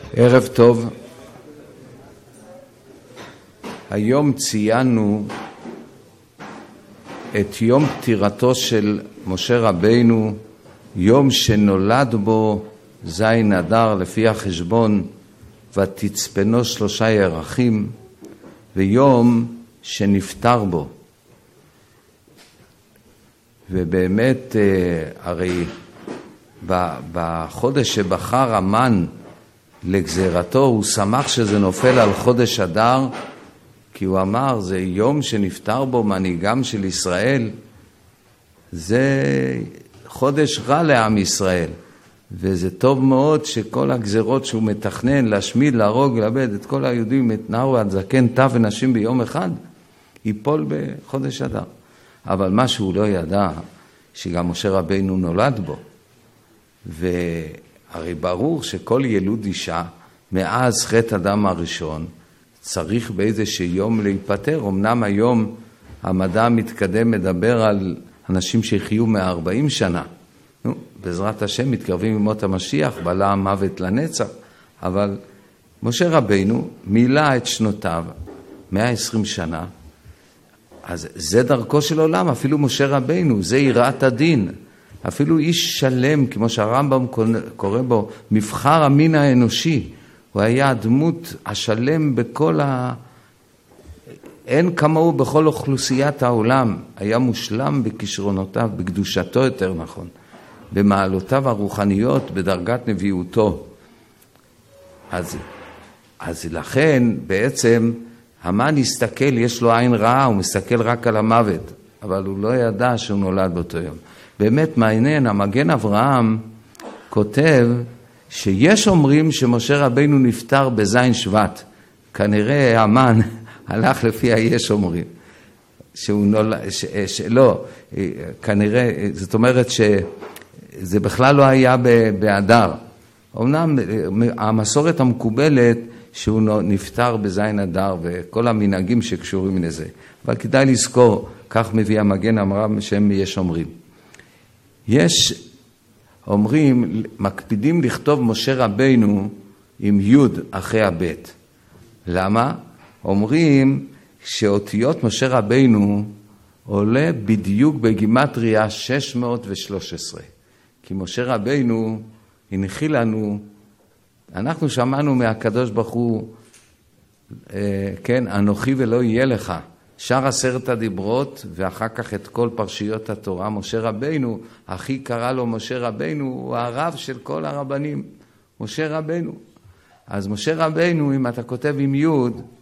ערב טוב. היום ציינו את יום פטירתו של משה רבינו, יום שנולד בו זין אדר לפי החשבון, ותצפנו 3 ירחים, ויום שנפטר בו. ובאמת הרי בחודש שבחר המן לגזירתו הוא שמח שזה נופל על חודש אדר, כי הוא אמר זה יום שנפטר בו מנהיגם של ישראל, זה חודש רע לעם ישראל, וזה טוב מאוד שכל הגזירות שהוא מתכנן להשמיד, להרוג, לאבד את כל היהודים, את נער ועד זקן, טף ונשים ביום אחד, ייפול בחודש אדר. אבל מה שהוא לא ידע, שגם משה רבינו נולד בו, והרי ברור שכל ילוד אישה מאז חטא אדם הראשון צריך באיזשהו יום להיפטר. אמנם היום המדע המתקדם מדבר על אנשים שיחיו 140 שנה, בעזרת השם מתקרבים ממות המשיח, בלע המוות לנצח, אבל משה רבינו מילא את שנותיו 120 שנה, אז זה דרכו של עולם. אפילו משה רבינו, זה יראת הדין, אפילו איש שלם, כמו שהרמב"ם קורא בו, מבחר המין האנושי, הוא היה הדמות השלם בכל אין כמוהו בכל אוכלוסיית העולם, היה מושלם בכישרונותיו, בקדושתו יותר נכון, במעלותיו הרוחניות, בדרגת נביאותו. אז לכן בעצם המן הסתכל, יש לו עין רעה, הוא מסתכל רק על המוות, אבל הוא לא ידע שהוא נולד באותו יום. באמת מעניין, המגן אברהם כותב שיש אומרים שמשה רבינו נפטר בזין שבט. כנראה המן הלך לפי היש אומרים. שהוא נולד, לא, כנראה, זאת אומרת שזה בכלל לא היה באדר. אמנם המסורת המקובלת שהוא נפטר בזין אדר וכל המנהגים שקשורים לזה. אבל כדאי לזכור, כך מביא המגן אברהם שהם יש אומרים. יש אומרים, מקפידים לכתוב משה רבינו עם י' אחרי הבית. למה? אומרים שאותיות משה רבינו עולה בדיוק בגימטריה 613. כי משה רבינו הנחיל לנו, אנחנו שמענו מהקדוש ברוך הוא, כן, אנוכי ולא יהיה לך. שר 10 הדיברות ואחר כך את כל פרשיות התורה. משה רבינו, הכי קרא לו משה רבינו, הוא הרב של כל הרבנים, משה רבינו. אז משה רבינו, אם אתה כותב עם י',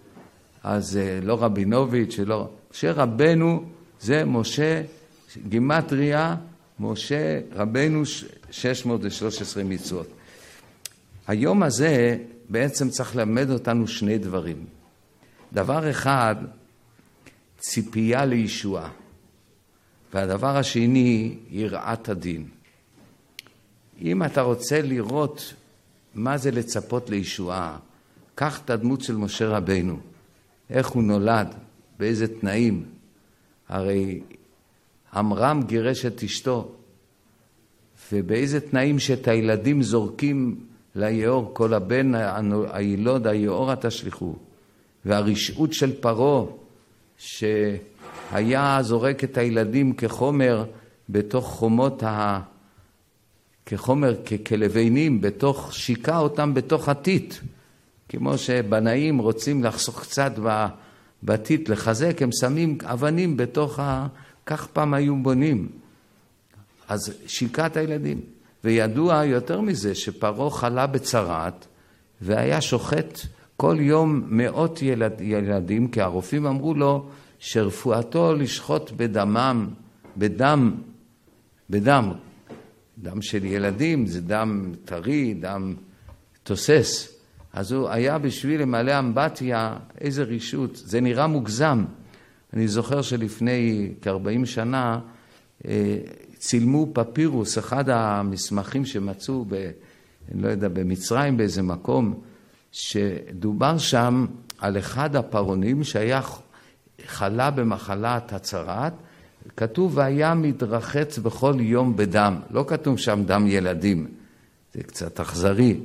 אז לא רבינוביץ', לא. משה רבינו זה משה, גימטריה, משה רבינו 613 מצוות. היום הזה בעצם צריך ללמד אותנו 2 דברים. דבר אחד, ציפייה לישועה, והדבר השני, יראת הדין. אם אתה רוצה לראות מה זה לצפות לישועה, קח את הדמות של משה רבינו, איך הוא נולד, באיזה תנאים. הרי עמרם גירש את אשתו, ובאיזה תנאים שאת הילדים זורקים ליאור, כל הבן הילוד היאור תשליכו, והרשעות של פרעה, שהיה זורק את הילדים כחומר בתוך חומות כחומר, כלבנים, בתוך, שיקה אותם בתוך עתית, כמו שבנאים רוצים לחסוך קצת בתית, לחזק, הם שמים אבנים בתוך כך פעם היו בונים. אז שיקה את הילדים. וידוע יותר מזה שפרעה חלה בצרת, והיה שוחט כל יום 100 ילדים, כי הרופאים אמרו לו שרפואתו לשחוט בדמם, בדם של ילדים, זה דם טרי, דם תוסס. אז הוא היה בשביל למלא אמבטיה, איזה רישות, זה נראה מוגזם. אני זוכר שלפני כ-40 שנה צילמו פפירוס, אחד המסמכים שמצאו אני לא יודע, במצרים באיזה מקום, שדובר שם על אחד הפרעונים שהיה חלה במחלת הצרת, כתוב והיה מתרחץ בכל יום בדם, לא כתוב שם דם ילדים, זה קצת אכזרי,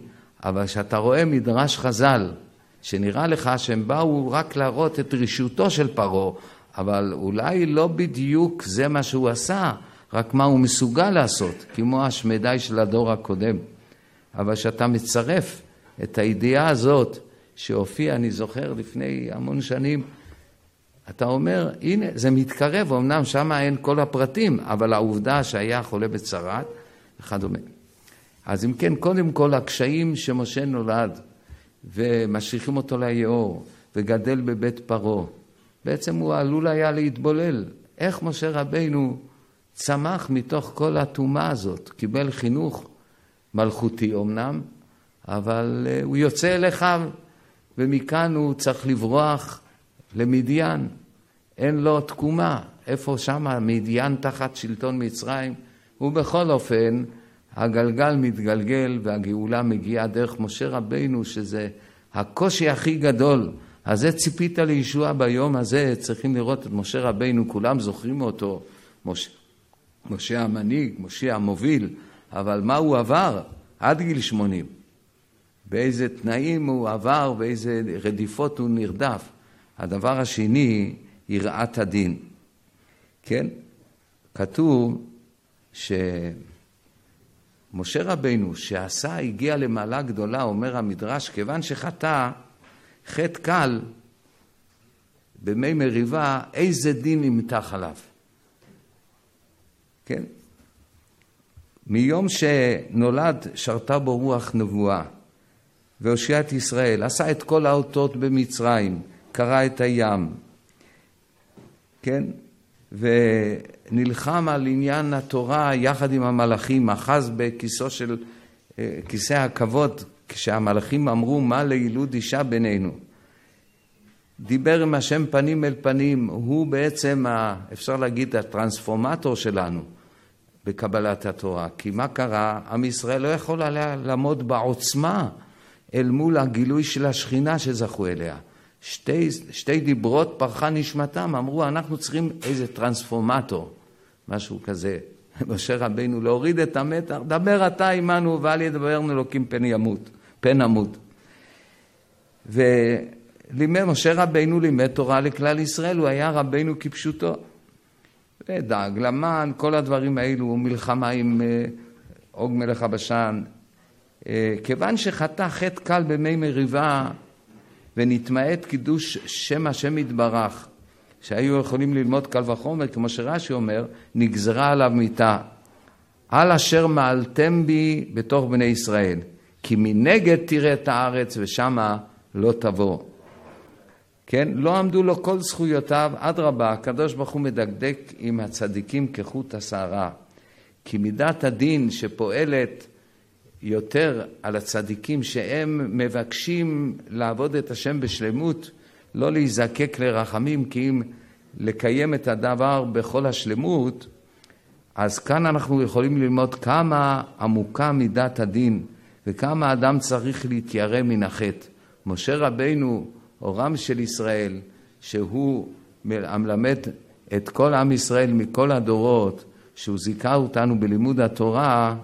אבל כשאתה רואה מדרש חז"ל, שנראה לך שהם באו רק להראות את רשותו של פרעה, אבל אולי לא בדיוק זה מה שהוא עשה, רק מה הוא מסוגל לעשות, כמו השמדי של הדור הקודם. אבל כשאתה מצרף את הידיעה הזאת, שהופיע, אני זוכר, לפני המון שנים, אתה אומר, הנה, זה מתקרב, אמנם שם אין כל הפרטים, אבל העובדה שהיה חולה בצרת, וכדומה. אז אם כן, קודם כל, הקשיים שמשה נולד, ומשליכים אותו ליאור, וגדל בבית פרעה, בעצם הוא עלול היה להתבולל. איך משה רבינו צמח מתוך כל התאומה הזאת, קיבל חינוך מלכותי אמנם, אבל הוא יוצא אל אחיו, ומכאן הוא צריך לברוח למדיין. אין לו תקומה, איפה שמה מדיין תחת שלטון מצרים, ובכל אופן הגלגל מתגלגל והגאולה מגיעה דרך משה רבינו, שזה הקושי הכי גדול. אז זה ציפית לישוע ביום הזה, צריכים לראות את משה רבינו, כולם זוכרים אותו, משה המנהיג, משה המוביל, אבל מה הוא עבר עד גיל 80? באיזה תנאים הוא עבר, באיזה רדיפות הוא נרדף. הדבר השני, יראת הדין. כן? כתוב שמשה רבינו שעשה, הגיע למעלה גדולה, אומר המדרש, כיוון שחטא חטא קל במי מריבה, איזה דין נמתח עליו. כן? מיום שנולד שרתה בו רוח נבואה, והושיע את ישראל, עשה את כל האותות במצרים, קרא את הים, כן? ונלחם על עניין התורה יחד עם המלאכים, אחז בכיסו של כיסא הכבוד, כשהמלאכים אמרו מה לילוד אישה בינינו. דיבר עם השם פנים אל פנים, הוא בעצם, אפשר להגיד, הטרנספורמטור שלנו בקבלת התורה. כי מה קרה? עם ישראל לא יכול לעמוד בעוצמה אל מול הגילוי של השכינה שזכו אליה. שתי דיברות פרחה נשמתם, אמרו אנחנו צריכים איזה טרנספורמטור, משהו כזה. משה רבינו להוריד את המתח, דבר אתה עמנו ואל ידברנו אלוקים פן נמות. ולימד משה רבינו לימד תורה לכלל ישראל, הוא היה רבינו כפשוטו. דאג למן, כל הדברים האלו, מלחמה עם עוג מלך הבשן. כיוון שחטא חטא קל במי מריבה, ונתמעט קידוש שם השם יתברך, שהיו יכולים ללמוד קל וחומר, כמו שרש"י אומר, נגזרה עליו מיתה. על אשר מעלתם בי בתוך בני ישראל, כי מנגד תראה את הארץ ושמה לא תבוא. כן? לא עמדו לו כל זכויותיו, אדרבה, הקדוש ברוך הוא מדקדק עם הצדיקים כחוט השערה. כי מידת הדין שפועלת יותר על הצדיקים שהם מבקשים לעבוד את השם בשלמות, לא להיזקק לרחמים, כי אם לקיים את הדבר בכל השלמות, אז כאן אנחנו יכולים ללמוד כמה עמוקה מידת הדין, וכמה אדם צריך להתיירא מן החטא. משה רבינו, אורם של ישראל, שהוא מלמד את כל עם ישראל מכל הדורות, שהוא זיכה אותנו בלימוד התורה,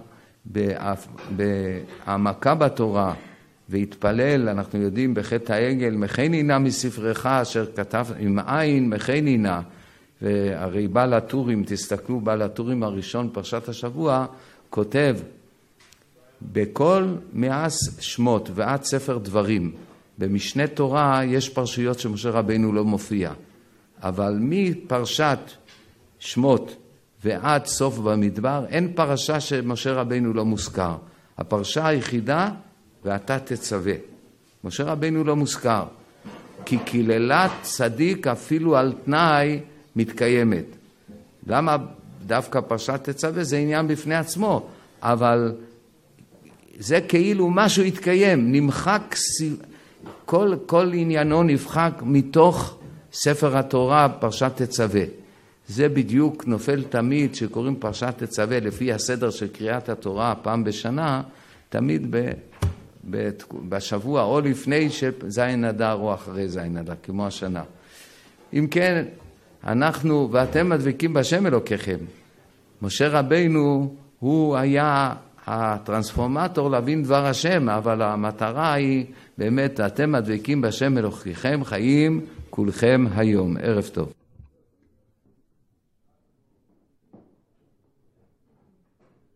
בהעמקה בתורה, והתפלל, אנחנו יודעים בחטא העגל, מכנינה מספרך אשר כתב עם עין מכנינה, והרי בעל הטורים, תסתכלו, בעל הטורים הראשון פרשת השבוע, כותב בכל מאז שמות ועד ספר דברים, במשנה תורה יש פרשיות שמשה רבינו לא מופיע, אבל מפרשת שמות ועד סוף במדבר אין פרשה שמשה רבינו לא מוזכר. הפרשה היחידה, ואתה תצווה. משה רבינו לא מוזכר, כי קללת צדיק אפילו על תנאי מתקיימת. למה דווקא פרשת תצווה? זה עניין בפני עצמו, אבל זה כאילו משהו התקיים, נמחק, כל עניינו נבחק מתוך ספר התורה, פרשת תצווה. זה בדיוק נופל תמיד שקוראים פרשת תצווה לפי הסדר של קריאת התורה פעם בשנה, תמיד בשבוע או לפני זין אדר או אחרי זין אדר, כמו השנה. אם כן, אנחנו ואתם מדבקים בשם אלוקיכם. משה רבינו הוא היה הטרנספורמטור להבין דבר השם, אבל המטרה היא באמת, אתם הדבקים בשם אלוקיכם חיים כולכם היום. ערב טוב.